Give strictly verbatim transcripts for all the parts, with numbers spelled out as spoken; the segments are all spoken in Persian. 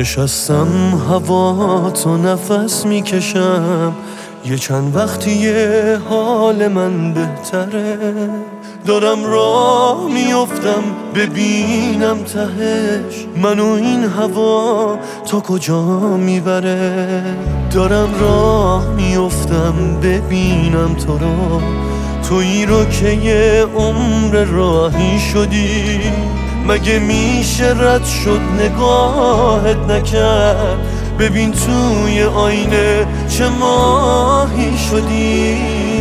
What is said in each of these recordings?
نشستم هوا تو نفس میکشم، یه چند وقتیه حال من بهتره. دارم راه میافتم ببینم تهش منو این هوا تا کجا میبره. دارم راه میافتم ببینم تو رو، تویی رو که یه عمر راهی شدی. مگه میشه رد شد نگاهت نکرد؟ ببین توی آینه چه ماهی شدی.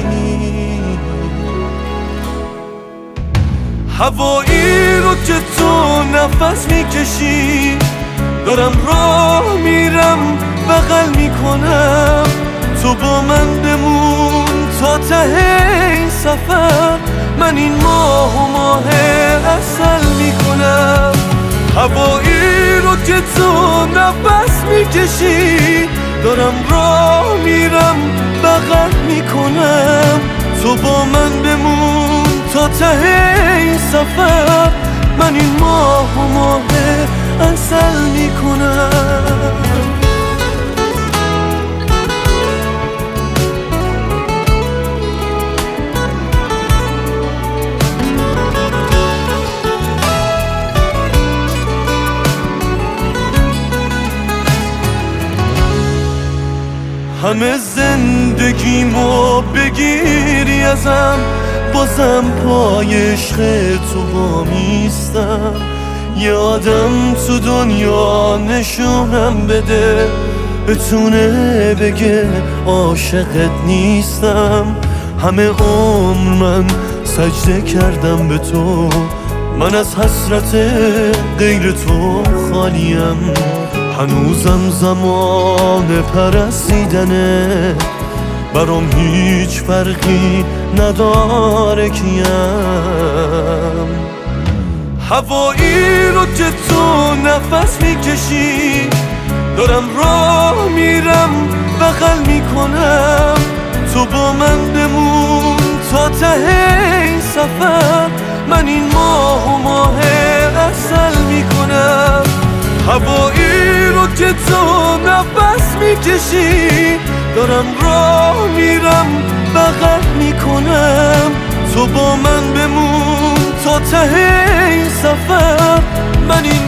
هوایی رو که تو نفس میکشی، دارم راه میرم بغل میکنم. تو با من بمون تا ته این سفر، من این ماه و ماه عسل میکنم. هوایی رو که تو نفس میکشی، دارم راه میرم بغل میکنم. تو با من بمون تا ته این سفر، من این ماه و ماه عسل میکنم. همه زندگیمو بگیری ازم، بازم پای عشق تو وامیستم. یه آدم تو دنیا نشونم بده، بتونه بگه عاشقت نیستم. همه عمر من سجده کردم به تو، من از حسرت غیر تو خالیم. هنوزم زمان پرستیدنه، برام هیچ فرقی نداره کیم. هوایی رو که تو نفس میکشی، دارم راه میرم بغل میکنم. تو با من بمون تا ته این سفر، من این ماه و ماه عسل میکنم. هوایی رو که تو نفس میکشی، دارم راه میرم بغل میکنم. تو با من بمون تا ته این سفر، من این